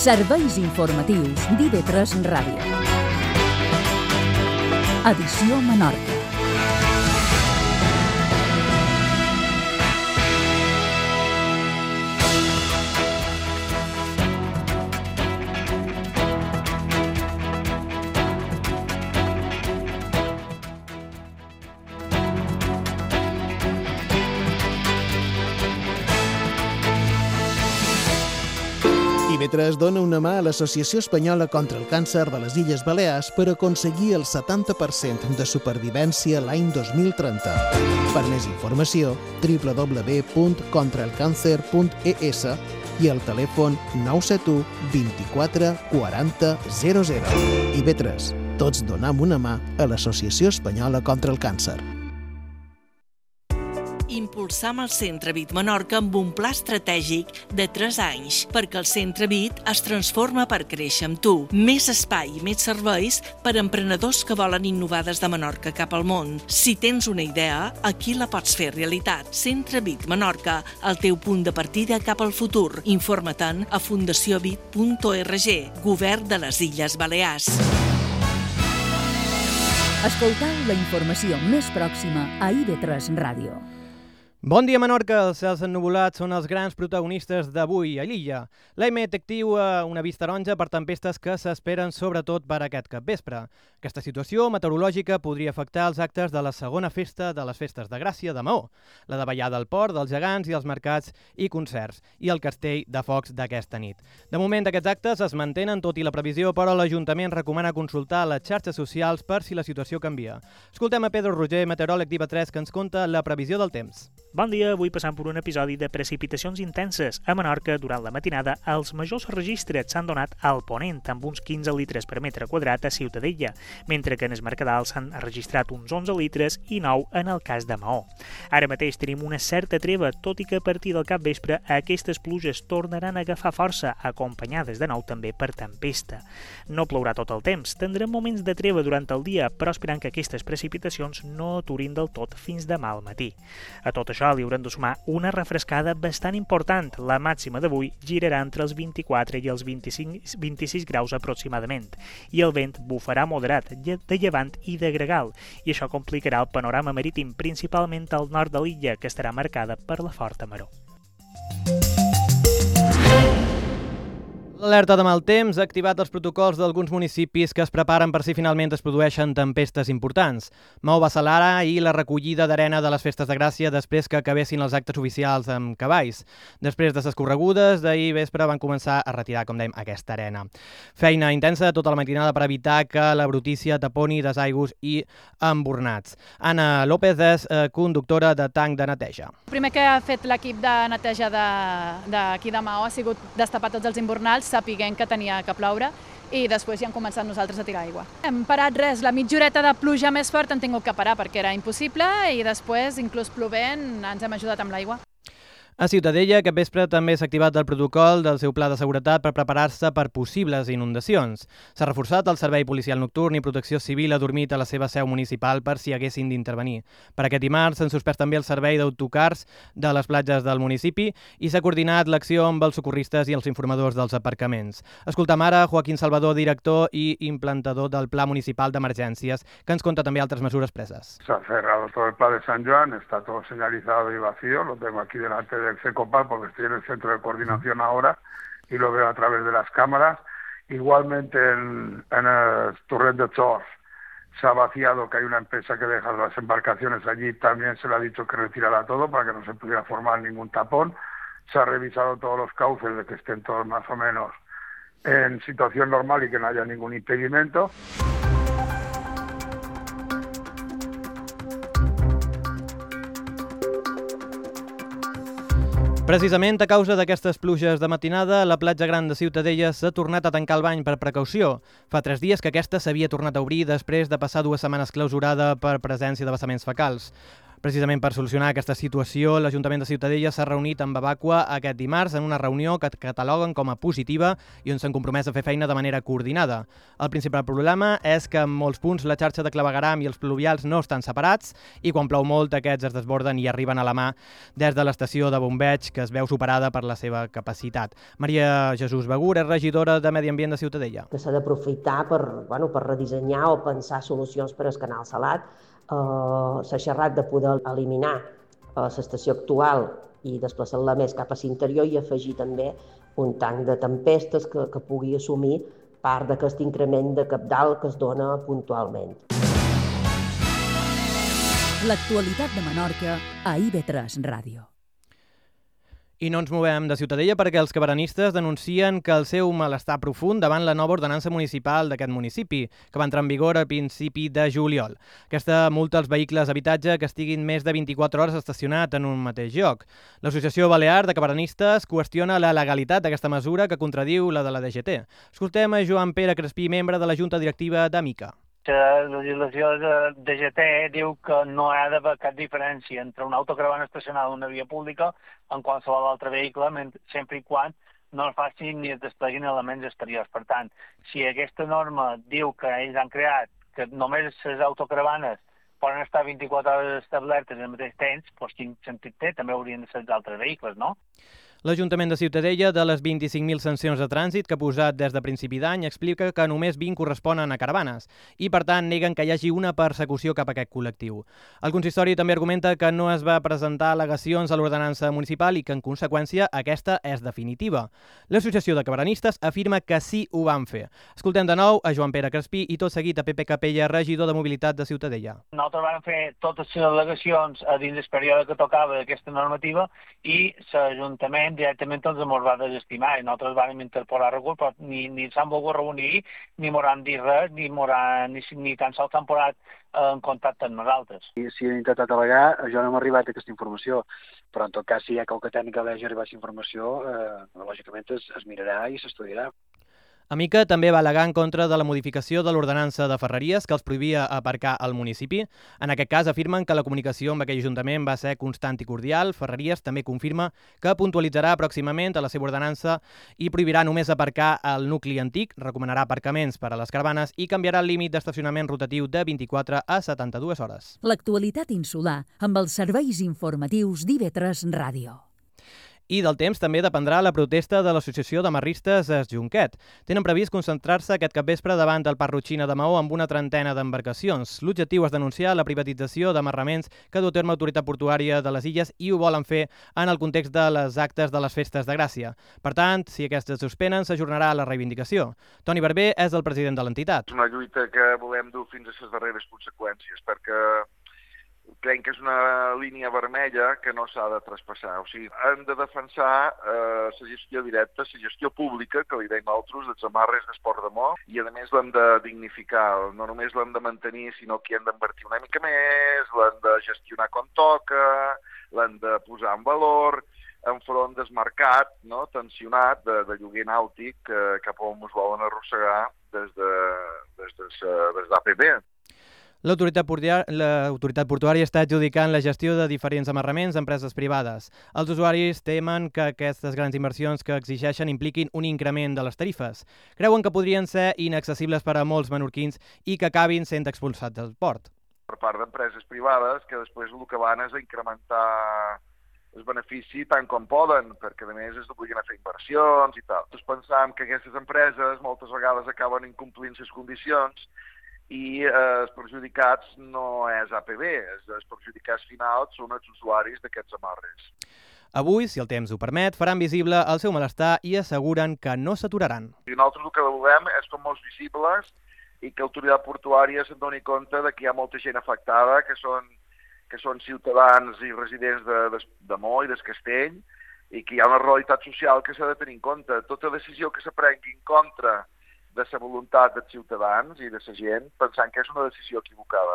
Serveis informatius d'IV3 Ràdio. Edició Menorca. IV3 dona una mà a l'Associació Espanyola contra el Càncer de les Illes Balears per aconseguir el 70% de supervivència l'any 2030. Per més informació, www.contraelcancer.es i el telèfon 971 24 40 00. IV3, tots donem una mà a l'Associació Espanyola contra el Càncer. Impulsam el Centre VIT Menorca amb un pla estratègic de 3 anys, perquè el Centre VIT es transforma per créixer amb tu. Més espai i més serveis per a emprenedors que volen innovar des de Menorca cap al món. Si tens una idea, aquí la pots fer realitat. Centre VIT Menorca, el teu punt de partida cap al futur. Informa-te'n a fundaciovit.org, Govern de les Illes Balears. Escoltau la informació més pròxima a IV3 Ràdio. Bon dia, Menorca. Els cels ennuvolats són els grans protagonistes d'avui a l'illa. L'EMET activa una vista taronja per tempestes que s'esperen sobretot per aquest capvespre. Aquesta situació meteorològica podria afectar els actes de la segona festa de les festes de Gràcia de Maó, la de Ballar del Port, dels gegants i els mercats i concerts, i el castell de focs d'aquesta nit. De moment, aquests actes es mantenen tot i la previsió, però l'Ajuntament recomana consultar les xarxes socials per si la situació canvia. Escoltem a Pedro Roger, meteoròleg d'IV3, que ens conta la previsió del temps. Bon dia, avui passant per un episodi de precipitacions intenses. A Menorca, durant la matinada, els majors registres s'han donat al ponent, amb uns 15 litres per metre quadrat a Ciutadella, mentre que en el Mercadal s'han registrat uns 11 litres i 9 en el cas de Maó. Ara mateix tenim una certa treva, tot i que a partir del capvespre aquestes pluges tornaran a agafar força, acompanyades de nou també per tempesta. No plourà tot el temps, tindrem moments de treva durant el dia, però esperant que aquestes precipitacions no aturin del tot fins demà al matí. A tot això li haurem de sumar una refrescada bastant important. La màxima d'avui girarà entre els 24 i els 26 graus aproximadament, i el vent bufarà moderat de llevant i de gregal, i això complicarà el panorama marítim, principalment al nord de l'illa, que estarà marcada per la forta maror. L'alerta de mal temps ha activat els protocols d'alguns municipis que es preparen per si finalment es produeixen tempestes importants. Maó va accelerar ahir la recollida d'arena de les festes de Gràcia després que acabessin els actes oficials amb cavalls. Després de les corregudes, d'ahir vespre van començar a retirar, com dèiem, aquesta arena. Feina intensa tota la matinada per evitar que la brutícia taponi desaigus i embornats. Anna López és conductora de tanc de neteja. El primer que ha fet l'equip de neteja d'aquí de Maó ha sigut destapar tots els embornals, sapiguent que tenia que ploure, i després ja hem començat nosaltres a tirar aigua. Hem parat res, la mitja horeta de pluja més fort hem tingut que parar perquè era impossible, i després, inclús plovent, ens hem ajudat amb l'aigua. A Ciutadella, aquest vespre també s'ha activat el protocol del seu pla de seguretat per preparar-se per possibles inundacions. S'ha reforçat el servei policial nocturn i Protecció Civil ha dormit a la seva seu municipal per si haguessin d'intervenir. Per aquest dimarts s'han suspès també el servei d'autocars de les platges del municipi i s'ha coordinat l'acció amb els socorristes i els informadors dels aparcaments. Escoltam ara Joaquín Salvador, director i implantador del Pla Municipal d'Emergències, que ens conta també altres mesures preses. Se ha cerrado todo el Pla de San Joan, está todo señalizado y vacío, lo tengo aquí delante del CECOPAL porque estoy en el centro de coordinación ahora y lo veo a través de las cámaras. Igualmente en el Torrent de Chors se ha vaciado, que hay una empresa que deja las embarcaciones allí, también se le ha dicho que retirará todo para que no se pudiera formar ningún tapón. Se ha revisado todos los cauces de que estén todos más o menos en situación normal y que no haya ningún impedimento. Precisament a causa d'aquestes pluges de matinada, la platja gran de Ciutadella s'ha tornat a tancar el bany per precaució. Fa 3 dies que aquesta s'havia tornat a obrir després de passar 2 setmanes clausurada per presència de vessaments fecals. Precisament per solucionar aquesta situació, l'Ajuntament de Ciutadella s'ha reunit amb Evacua aquest dimarts en una reunió que cataloguen com a positiva i on s'han compromès a fer feina de manera coordinada. El principal problema és que en molts punts la xarxa de clavegueram i els pluvials no estan separats i quan plou molt aquests es desborden i arriben a la mà des de l'estació de bombeig que es veu superada per la seva capacitat. Maria Jesús Begur és regidora de Medi Ambient de Ciutadella. Que s'ha d'aprofitar per redissenyar o pensar solucions per al canal salat. S'ha xerrat de poder eliminar l'estació actual i desplaçar-la més cap a l'interior i afegir també un tanc de tempestes que pugui assumir part d'aquest increment de cabdal que es dona puntualment. L'actualitat de Menorca a IB3 Ràdio. I no ens movem de Ciutadella perquè els cabaranistes denuncien que el seu malestar profund davant la nova ordenança municipal d'aquest municipi, que va entrar en vigor a principi de juliol. Aquesta multa als vehicles habitatge que estiguin més de 24 hores estacionat en un mateix lloc. L'Associació Balear de Cabaranistes qüestiona la legalitat d'aquesta mesura que contradiu la de la DGT. Escoltem a Joan Pere Crespí, membre de la Junta Directiva d'Amica. La legislació de DGT diu que no hi ha d'haver cap diferència entre una autocaravana estacionada en una via pública en qualsevol altre vehicle, sempre i quan no es facin ni es despleguin elements exteriors. Per tant, si aquesta norma diu que ells han creat que només les autocaravanes poden estar 24 hores establertes al mateix temps, doncs quin sentit té? També haurien de ser els altres vehicles, no? L'Ajuntament de Ciutadella, de les 25.000 sancions de trànsit que ha posat des de principi d'any, explica que només 20 corresponen a caravanes i, per tant, neguen que hi hagi una persecució cap a aquest col·lectiu. El consistori també argumenta que no es va presentar al·legacions a l'ordenança municipal i que, en conseqüència, aquesta és definitiva. L'Associació de Cabaranistes afirma que sí ho van fer. Escoltem de nou a Joan Pere Crespí i tot seguit a Pepe Capella, regidor de Mobilitat de Ciutadella. Nosaltres vam fer totes les al·legacions a dins del període que tocava d'aquesta normativa i l'Ajuntament directament ens va desestimar i nosaltres vam interposar recurs, però ni s'han volgut reunir, ni m'ho han dit res, ni tan sols s'han posat en contacte amb nosaltres. Si he intentat al·legar, jo no m'ha arribat aquesta informació, però en tot cas, si hi ha qualque tècnica que hagi arribat aquesta informació, lògicament es mirarà i s'estudiarà. Amica també va al·legar en contra de la modificació de l'ordenança de Ferreries que els prohibia aparcar al municipi. En aquest cas afirmen que la comunicació amb aquell ajuntament va ser constant i cordial. Ferreries també confirma que puntualitzarà pròximament a la seva ordenança i prohibirà només aparcar al nucli antic, recomanarà aparcaments per a les caravanes i canviarà el límit d'estacionament rotatiu de 24 a 72 hores. L'actualitat insular amb els serveis informatius d'IB3 Ràdio. I del temps també dependrà la protesta de l'Associació de Marristes Es Junquet. Tenen previst concentrar-se aquest capvespre davant del Parc Rotxina de Maó amb una trentena d'embarcacions. L'objectiu és denunciar la privatització d'amarraments que du a terme l'autoritat portuària de les illes i ho volen fer en el context de les actes de les festes de Gràcia. Per tant, si aquestes es suspenen, s'ajornarà la reivindicació. Toni Barber és el president de l'entitat. És una lluita que volem dur fins a les darreres conseqüències, perquè creiem que és una línia vermella que no s'ha de traspassar. O sigui, hem de defensar la gestió directa, la gestió pública, que li deim altres, dels amarres d'esport de Maó, i a més l'hem de dignificar. No només l'hem de mantenir, sinó que hi hem d'invertir una mica més, l'hem de gestionar com toca, l'hem de posar en valor, enfront del mercat, no, tensionat de lloguer nàutic cap on ens volen arrossegar des d'APB. L'autoritat portuària està adjudicant la gestió de diferents amarraments a empreses privades. Els usuaris temen que aquestes grans inversions que exigeixen impliquin un increment de les tarifes. Creuen que podrien ser inaccessibles per a molts menorquins i que acabin sent expulsats del port. Per part d'empreses privades que després el que van és a incrementar el benefici tant com poden, perquè a més es obliguen a fer inversions i tal. Nosaltres pensam que aquestes empreses moltes vegades acaben incomplint les condicions i els perjudicats no és APB, els perjudicats finals són els usuaris d'aquests amarres. Avui, si el temps ho permet, faran visible el seu malestar i asseguren que no s'aturaran. Nosaltres el que volem és fer molts visibles i que l'autoritat portuària se'n doni compte que hi ha molta gent afectada, que són ciutadans i residents de Maó i del Castell, i que hi ha una realitat social que s'ha de tenir en compte. Tota decisió que s'aprengui en contra de la voluntat dels ciutadans i de la gent, pensant que és una decisió equivocada.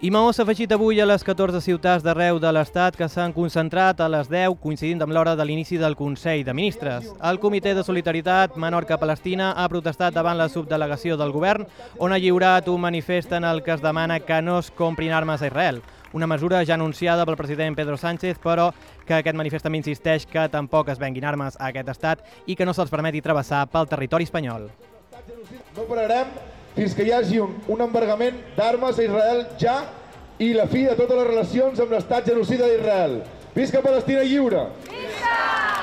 I Maó s'ha afegit avui a les 14 ciutats d'arreu de l'Estat que s'han concentrat a les 10, coincidint amb l'hora de l'inici del Consell de Ministres. El Comitè de Solidaritat Menorca-Palestina ha protestat davant la subdelegació del govern, on ha lliurat un manifest en el que es demana que no es comprin armes a Israel. Una mesura ja anunciada pel president Pedro Sánchez, però que aquest manifest també insisteix que tampoc es venguin armes a aquest estat i que no se'ls permeti travessar pel territori espanyol. No pararem fins que hi hagi un embargament d'armes a Israel ja i la fi de totes les relacions amb l'estat genocida d'Israel. Visca Palestina lliure! Visca!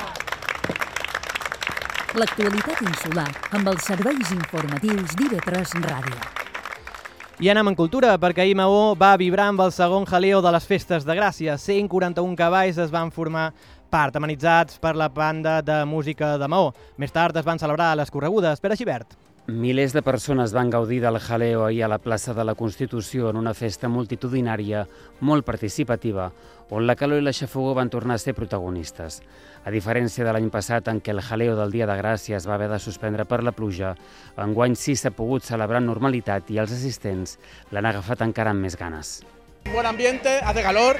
L'actualitat insular amb els serveis informatius d'IV3 Ràdio. I anem en cultura, perquè ahir Maó va vibrar amb el segon jaleo de les festes de Gràcia. 141 cavalls es van formar part, amenitzats per la banda de música de Maó. Més tard es van celebrar les corregudes. Pere Gibert. Milers de persones van gaudir del jaleo ahir a la plaça de la Constitució en una festa multitudinària molt participativa, on la calor i la xafogor van tornar a ser protagonistes. A diferència de l'any passat, en què el jaleo del Dia de Gràcia es va haver de suspendre per la pluja, enguany sí s'ha pogut celebrar amb normalitat i els assistents l'han agafat encara amb més ganes. Buen ambiente, hace calor,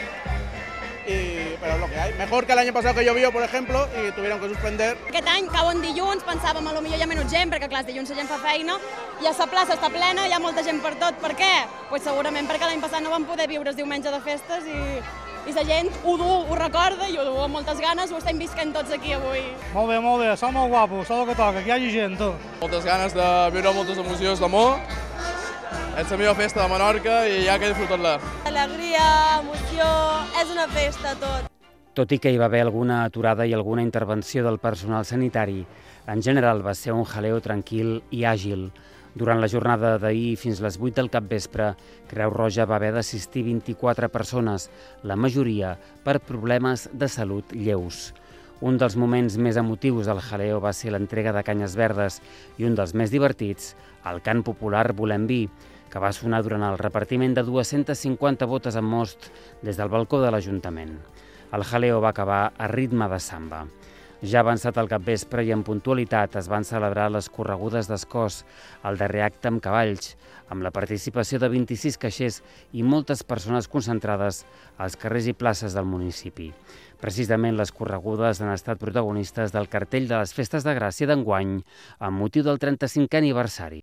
pero es lo que hay. Mejor que el año pasado que llovió, por ejemplo, y tuvieron que suspender. Aquest any cau en dilluns, pensàvem a lo millor hi ha menys gent, perquè clar, els dilluns la gent fa feina, i a la plaça està plena, hi ha molta gent per tot. Per què? Pues segurament perquè l'any passat no vam poder viure el diumenge de festes i la gent ho du, ho recorda i ho du amb moltes ganes, ho estem visquent tots aquí avui. Molt bé, som molt guapos, tot el que toca, que hi hagi gent, tu. Moltes ganes de viure moltes emocions d'amor. És la meva festa de Menorca i hi ha que disfrutar-la. Alegria, emoció, és una festa tot. Tot i que hi va haver alguna aturada i alguna intervenció del personal sanitari, en general va ser un jaleo tranquil i àgil. Durant la jornada d'ahir fins les 8 del capvespre, Creu Roja va haver d'assistir 24 persones, la majoria per problemes de salut lleus. Un dels moments més emotius del jaleo va ser l'entrega de canyes verdes i un dels més divertits, el cant popular Volem Vi, que va sonar durant el repartiment de 250 botes amb most des del balcó de l'Ajuntament. El jaleo va acabar a ritme de samba. Ja avançat el capvespre i en puntualitat es van celebrar les corregudes d'Escós, el darrer acte amb cavalls, amb la participació de 26 caixers i moltes persones concentrades als carrers i places del municipi. Precisament les corregudes han estat protagonistes del cartell de les Festes de Gràcia d'enguany amb motiu del 35è aniversari.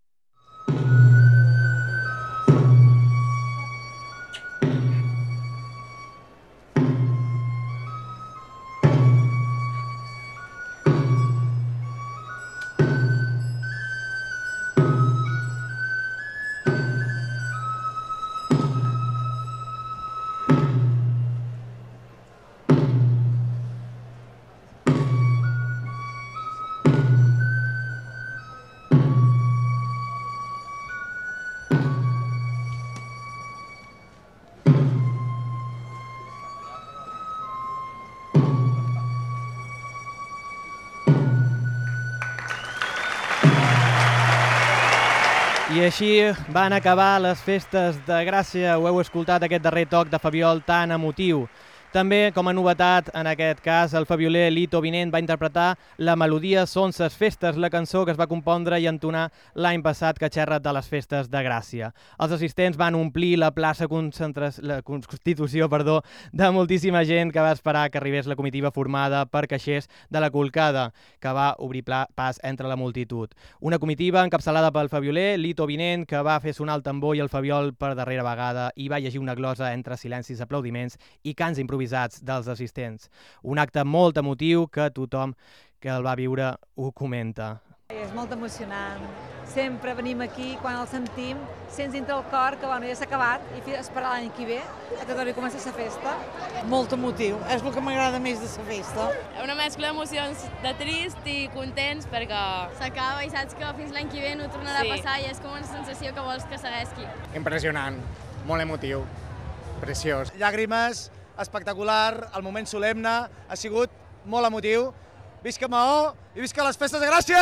I així van acabar les festes de Gràcia. Ho heu escoltat, aquest darrer toc de Fabiol tan emotiu. També, com a novetat, en aquest cas, el fabioler Lito Vinent va interpretar la melodia Són ses festes, la cançó que es va compondre i entonar l'any passat que xerra de les festes de Gràcia. Els assistents van omplir la plaça Constitució de moltíssima gent que va esperar que arribés la comitiva formada per caixers de la Colcada, que va obrir pas entre la multitud. Una comitiva encapçalada pel fabioler Lito Vinent, que va fer sonar el tambor i el fabiol per darrera vegada i va llegir una glosa entre silencis, aplaudiments i cants improvisats dels assistents. Un acte molt emotiu que tothom que el va viure ho comenta. És molt emocionant. Sempre venim aquí, quan el sentim, sents dintre el cor que ja s'ha acabat i esperar l'any que ve a que torni a començar la festa. Molt emotiu, és el que m'agrada més de la festa. Una mescla d'emocions de trist i contents perquè s'acaba i saps que fins l'any que ve no tornarà a passar i és com una sensació que vols que segueixi. Impressionant, molt emotiu, preciós. Llàgrimes, espectacular, el moment solemne, ha sigut molt emotiu. Visca Maó i visca les festes de Gràcia!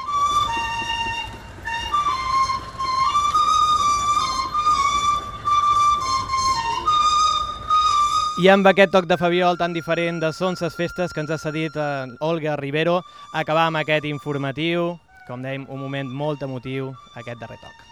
I amb aquest toc de fabiol tan diferent de Són ses festes que ens ha cedit Olga Rivero, acabar amb aquest informatiu, com dèiem, un moment molt emotiu, aquest darrer toc.